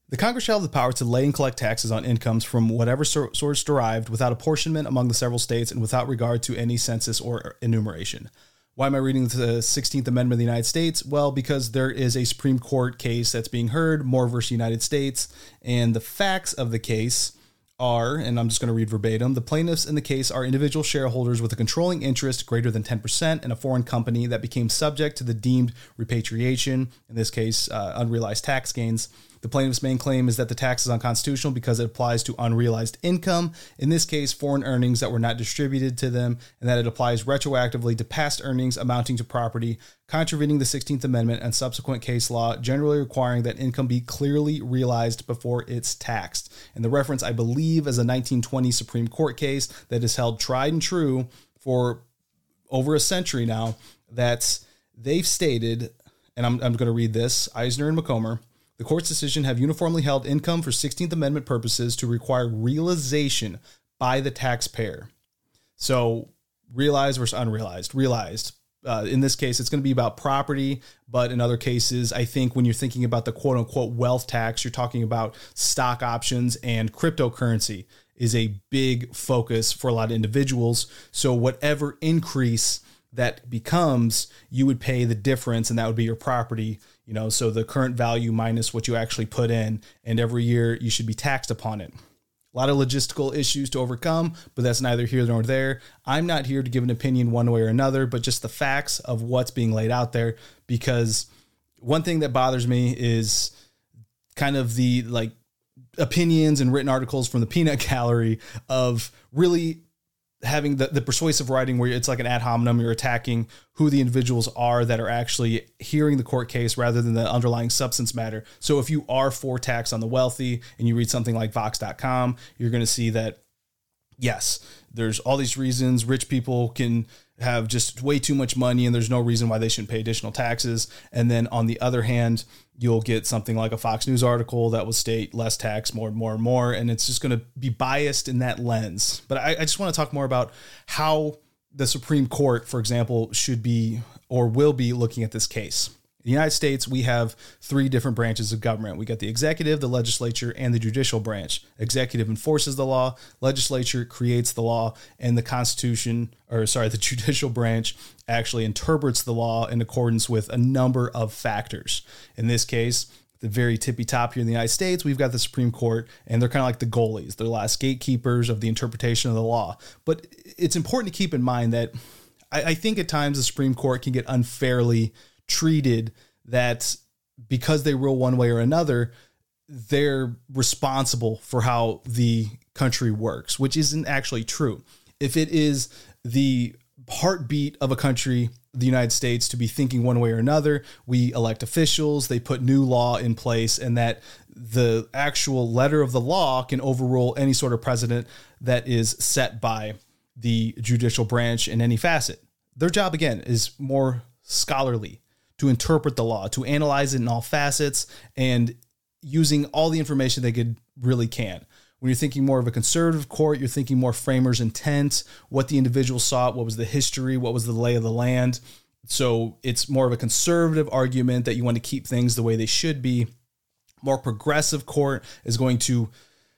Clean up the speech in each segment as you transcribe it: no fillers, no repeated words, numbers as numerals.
The Congress shall have the power to lay and collect taxes on incomes from whatever source derived without apportionment among the several states and without regard to any census or enumeration. Why am I reading the 16th Amendment of the United States? Well, because there is a Supreme Court case that's being heard, Moore versus United States, and the facts of the case are, and I'm just going to read verbatim, the plaintiffs in the case are individual shareholders with a controlling interest greater than 10% in a foreign company that became subject to the deemed repatriation, in this case, unrealized tax gains. The plaintiff's main claim is that the tax is unconstitutional because it applies to unrealized income, in this case, foreign earnings that were not distributed to them, and that it applies retroactively to past earnings amounting to property, contravening the 16th Amendment and subsequent case law, generally requiring that income be clearly realized before it's taxed. And the reference, I believe, is a 1920 Supreme Court case that is held tried and true for over a century now, that they've stated, and I'm going to read this, Eisner and Macomber, the court's decision have uniformly held income for 16th Amendment purposes to require realization by the taxpayer. So realized versus unrealized. Realized. In this case, it's going to be about property, but in other cases, I think when you're thinking about the quote unquote wealth tax, you're talking about stock options, and cryptocurrency is a big focus for a lot of individuals. So whatever increase that becomes, you would pay the difference, and that would be your property. So the current value minus what you actually put in, and every year you should be taxed upon it. A lot of logistical issues to overcome, but that's neither here nor there. I'm not here to give an opinion one way or another, but just the facts of what's being laid out there, because one thing that bothers me is kind of the opinions and written articles from the peanut gallery of really having the persuasive writing where it's like an ad hominem, you're attacking who the individuals are that are actually hearing the court case rather than the underlying substance matter. So if you are for tax on the wealthy and you read something like Vox.com, you're going to see that, yes, there's all these reasons rich people can have just way too much money and there's no reason why they shouldn't pay additional taxes. And then on the other hand, you'll get something like a Fox News article that will state less tax, more and more and more. And it's just going to be biased in that lens. But I just want to talk more about how the Supreme Court, for example, should be or will be looking at this case. In the United States, we have three different branches of government. We got the executive, the legislature, and the judicial branch. Executive enforces the law, legislature creates the law, and the judicial branch actually interprets the law in accordance with a number of factors. In this case, the very tippy top here in the United States, we've got the Supreme Court, and they're kind of like the goalies. They're the last gatekeepers of the interpretation of the law. But it's important to keep in mind that I think at times the Supreme Court can get unfairly treated, that because they rule one way or another, they're responsible for how the country works, which isn't actually true. If it is the heartbeat of a country, the United States, to be thinking one way or another, we elect officials, they put new law in place, and that the actual letter of the law can overrule any sort of precedent that is set by the judicial branch in any facet. Their job, again, is more scholarly, to interpret the law, to analyze it in all facets, and using all the information they really can. When you're thinking more of a conservative court, you're thinking more framers' intent, what the individual sought, what was the history, what was the lay of the land. So it's more of a conservative argument that you want to keep things the way they should be. More progressive court is going to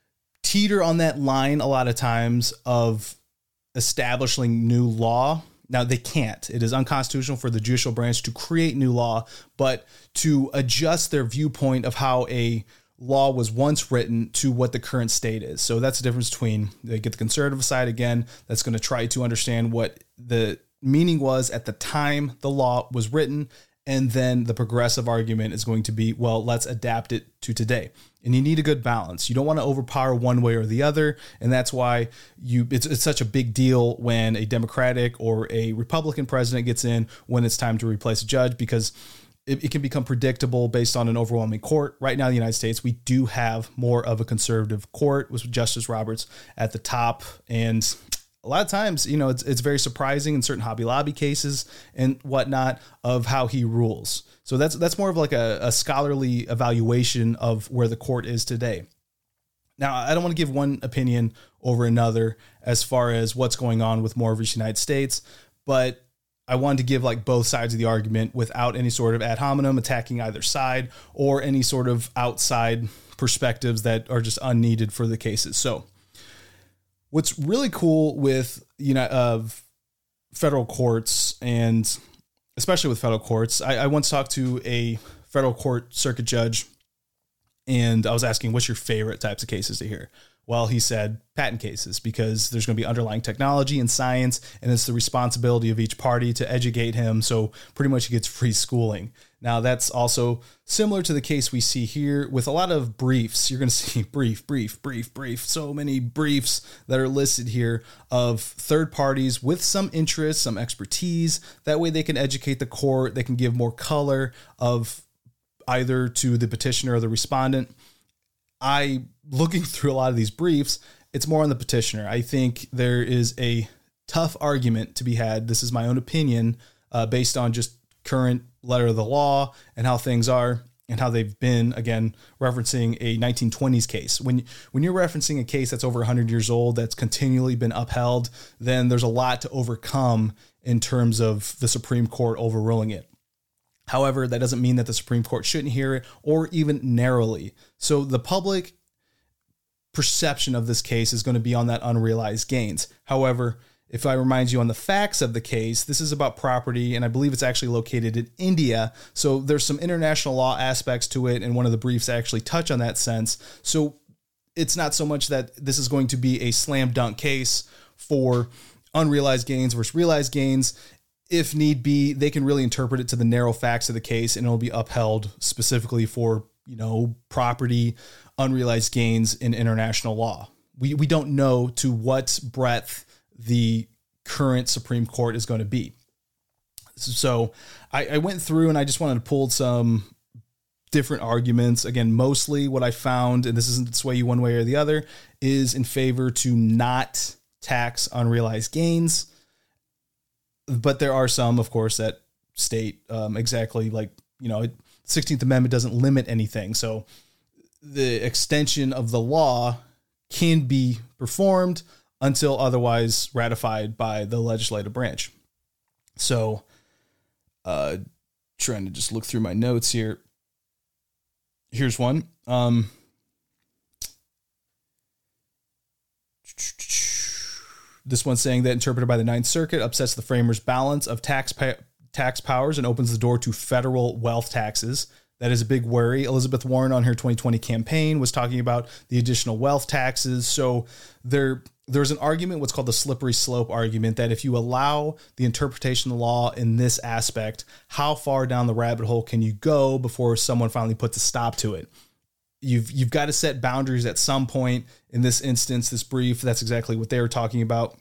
teeter on that line a lot of times of establishing new law. Now, they can't. It is unconstitutional for the judicial branch to create new law, but to adjust their viewpoint of how a law was once written to what the current state is. So that's the difference between, they get the conservative side again, that's going to try to understand what the meaning was at the time the law was written. And then the progressive argument is going to be, well, let's adapt it to today. And you need a good balance. You don't want to overpower one way or the other. And that's why it's such a big deal when a Democratic or a Republican president gets in when it's time to replace a judge, because it can become predictable based on an overwhelming court. Right now in the United States, we do have more of a conservative court with Justice Roberts at the top. And a lot of times, it's very surprising in certain Hobby Lobby cases and whatnot of how he rules. So that's more of like a scholarly evaluation of where the court is today. Now, I don't want to give one opinion over another as far as what's going on with Moore versus United States, but I wanted to give both sides of the argument without any sort of ad hominem attacking either side or any sort of outside perspectives that are just unneeded for the cases. So what's really cool with, federal courts, and especially with federal courts, I once talked to a federal court circuit judge, and I was asking, what's your favorite types of cases to hear? Well, he said patent cases, because there's going to be underlying technology and science, and it's the responsibility of each party to educate him. So pretty much he gets free schooling. Now, that's also similar to the case we see here with a lot of briefs. You're going to see brief. So many briefs that are listed here of third parties with some interest, some expertise. That way they can educate the court. They can give more color of either to the petitioner or the respondent. Looking through a lot of these briefs, it's more on the petitioner. I think there is a tough argument to be had. This is my own opinion, based on just current letter of the law and how things are and how they've been, again, referencing a 1920s case. When you're referencing a case that's over 100 years old, that's continually been upheld, then there's a lot to overcome in terms of the Supreme Court overruling it. However, that doesn't mean that the Supreme Court shouldn't hear it, or even narrowly. So the public perception of this case is going to be on that unrealized gains. However, if I remind you on the facts of the case, this is about property, and I believe it's actually located in India. So there's some international law aspects to it, and one of the briefs actually touch on that sense. So it's not so much that this is going to be a slam dunk case for unrealized gains versus realized gains. If need be, they can really interpret it to the narrow facts of the case, and it'll be upheld specifically for, property, unrealized gains in international law. We don't know to what breadth the current Supreme Court is going to be. So I went through and I just wanted to pull some different arguments. Again, mostly what I found, and this isn't to sway you one way or the other, is in favor to not tax unrealized gains. But there are some, of course, that state exactly 16th Amendment doesn't limit anything. So the extension of the law can be performed until otherwise ratified by the legislative branch. So trying to just look through my notes here. Here's one. This one's saying that interpreted by the Ninth Circuit upsets the framers' balance of tax powers and opens the door to federal wealth taxes. That is a big worry. Elizabeth Warren on her 2020 campaign was talking about the additional wealth taxes. So there's an argument, what's called the slippery slope argument, that if you allow the interpretation of the law in this aspect, how far down the rabbit hole can you go before someone finally puts a stop to it? You've got to set boundaries at some point. In this instance, this brief, that's exactly what they were talking about.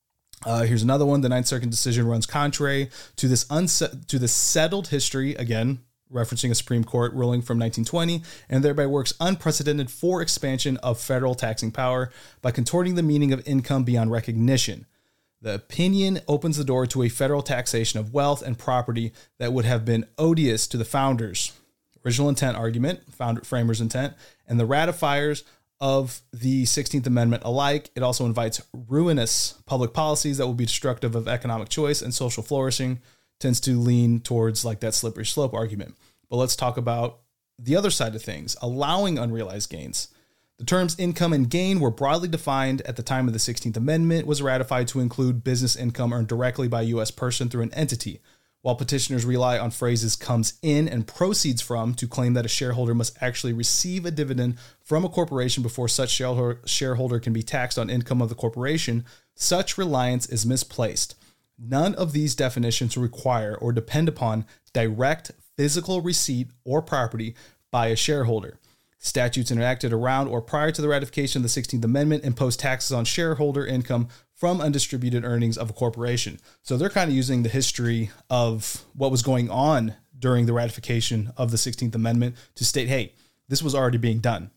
Here's another one. The Ninth Circuit decision runs contrary to this to the settled history, again, referencing a Supreme Court ruling from 1920, and thereby works unprecedented for expansion of federal taxing power by contorting the meaning of income beyond recognition. The opinion opens the door to a federal taxation of wealth and property that would have been odious to the founders' original intent argument, framers' intent, and the ratifiers of the 16th Amendment alike. It also invites ruinous public policies that will be destructive of economic choice and social flourishing, tends to lean towards that slippery slope argument. But let's talk about the other side of things, allowing unrealized gains. The terms income and gain were broadly defined at the time of the 16th Amendment, was ratified to include business income earned directly by a U.S. person through an entity, while petitioners rely on phrases comes in and proceeds from to claim that a shareholder must actually receive a dividend from a corporation before such shareholder can be taxed on income of the corporation. Such reliance is misplaced. None of these definitions require or depend upon direct physical receipt or property by a shareholder. Statutes enacted around or prior to the ratification of the 16th Amendment impose taxes on shareholder income from undistributed earnings of a corporation. So they're kind of using the history of what was going on during the ratification of the 16th Amendment to state, hey, this was already being done.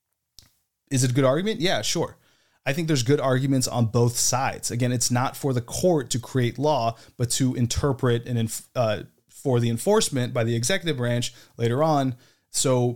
Is it a good argument? Yeah, sure. I think there's good arguments on both sides. Again, it's not for the court to create law, but to interpret and for the enforcement by the executive branch later on. So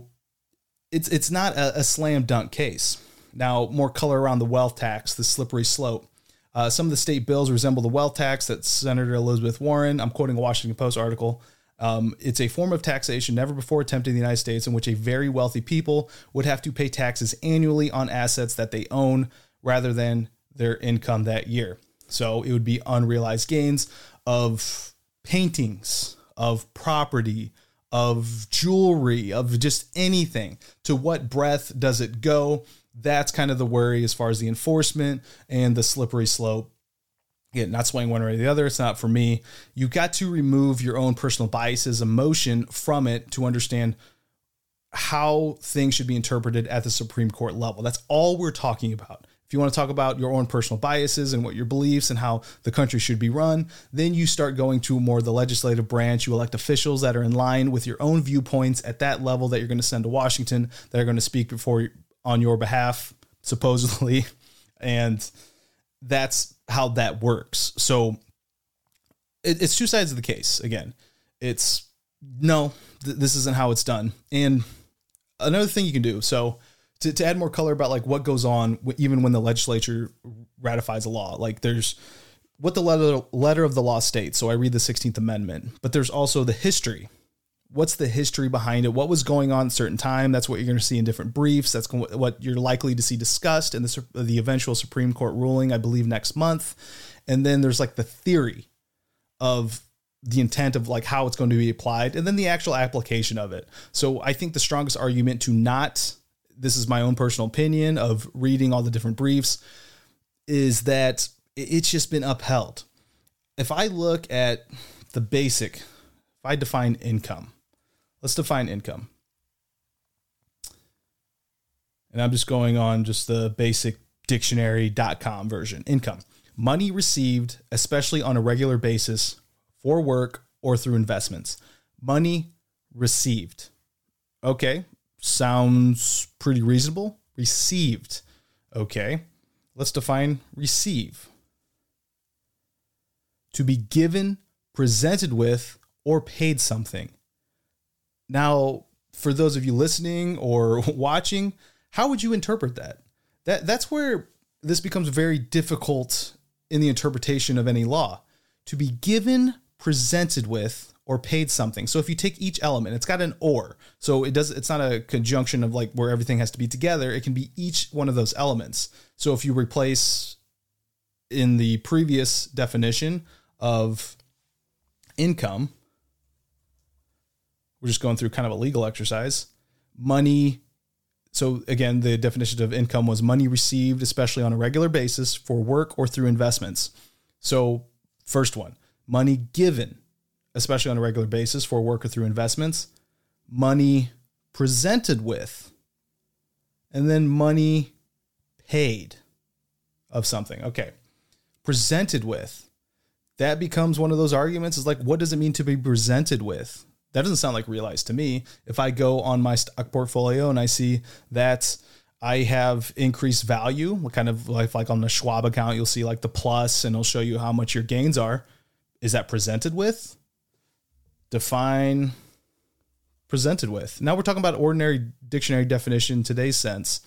it's not a slam dunk case. Now, more color around the wealth tax, the slippery slope. Some of the state bills resemble the wealth tax that Senator Elizabeth Warren, I'm quoting a Washington Post article, It's a form of taxation never before attempted in the United States in which a very wealthy people would have to pay taxes annually on assets that they own rather than their income that year. So it would be unrealized gains of paintings, of property, of jewelry, of just anything. To what breadth does it go? That's kind of the worry as far as the enforcement and the slippery slope. Again, not swaying one way or the other. It's not for me. You got to remove your own personal biases, emotion from it to understand how things should be interpreted at the Supreme Court level. That's all we're talking about. If you want to talk about your own personal biases and what your beliefs and how the country should be run, then you start going to more the legislative branch. You elect officials that are in line with your own viewpoints at that level that you're going to send to Washington, that are going to speak on your behalf, supposedly. And that's how that works. So it's two sides of the case. Again, this isn't how it's done. And another thing you can do, so to add more color about like what goes on even when the legislature ratifies a law, like there's what the letter of the law states. So I read the 16th Amendment, but there's also the history. What's the history behind it? What was going on at a certain time? That's what you're going to see in different briefs. That's what you're likely to see discussed in the eventual Supreme Court ruling, I believe, next month. And then there's like the theory of the intent of like how it's going to be applied, and then the actual application of it. So I think the strongest argument to not, this is my own personal opinion of reading all the different briefs, is that it's just been upheld. If I look at the basic, if I define income, let's define income. And I'm just going on just the basic dictionary.com version. Income, money received, especially on a regular basis for work or through investments. Money received. Okay. Sounds pretty reasonable. Received. Okay. Let's define receive. To be given, presented with, or paid something. Now, for those of you listening or watching, how would you interpret that? That's where this becomes very difficult in the interpretation of any law. To be given, presented with, or paid something. So if you take each element, it's got an or. So it's not a conjunction of like where everything has to be together. It can be each one of those elements. So if you replace in the previous definition of income, we're just going through kind of a legal exercise, money. So again, the definition of income was money received, especially on a regular basis for work or through investments. So first one, money given, especially on a regular basis for work or through investments, money presented with, and then money paid of something. Okay. Presented with, that becomes one of those arguments is like, what does it mean to be presented with? That doesn't sound like realized to me. If I go on my stock portfolio and I see that I have increased value, kind of like on the Schwab account, you'll see like the plus and it'll show you how much your gains are. Is that presented with? Define presented with. Now we're talking about ordinary dictionary definition in today's sense.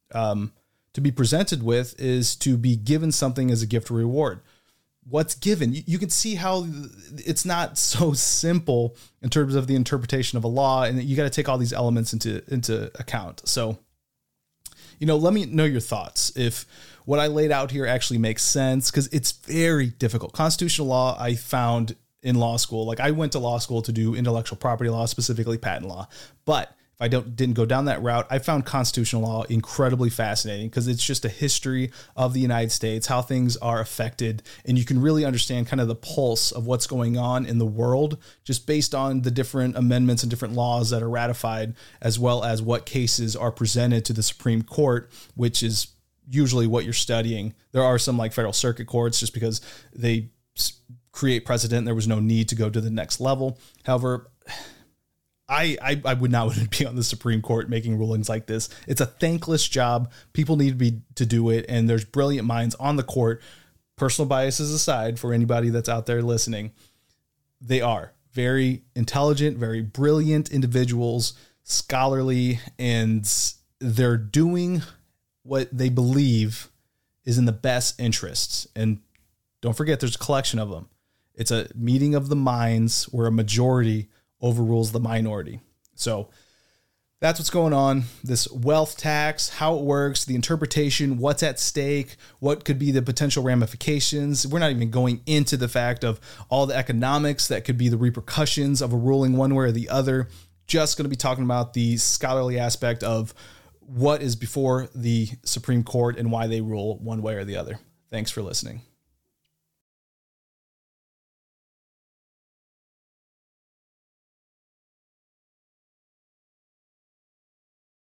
To be presented with is to be given something as a gift or reward. What's given? You can see how it's not so simple in terms of the interpretation of a law, and you got to take all these elements into account. So, let me know your thoughts. If what I laid out here actually makes sense, because it's very difficult. Constitutional law, I found in law school, like I went to law school to do intellectual property law, specifically patent law. But if I didn't go down that route, I found constitutional law incredibly fascinating because it's just a history of the United States, how things are affected, and you can really understand kind of the pulse of what's going on in the world just based on the different amendments and different laws that are ratified, as well as what cases are presented to the Supreme Court, which is usually what you're studying. There are some like federal circuit courts just because they create precedent. There was no need to go to the next level. However, I would not want to be on the Supreme Court making rulings like this. It's a thankless job. People need to do it. And there's brilliant minds on the court. Personal biases aside, for anybody that's out there listening, they are very intelligent, very brilliant individuals, scholarly, and they're doing what they believe is in the best interests. And don't forget, there's a collection of them. It's a meeting of the minds where a majority overrules the minority. So that's what's going on. This wealth tax, how it works, the interpretation, what's at stake, what could be the potential ramifications. We're not even going into the fact of all the economics that could be the repercussions of a ruling one way or the other. Just going to be talking about the scholarly aspect of what is before the Supreme Court and why they rule one way or the other. Thanks for listening.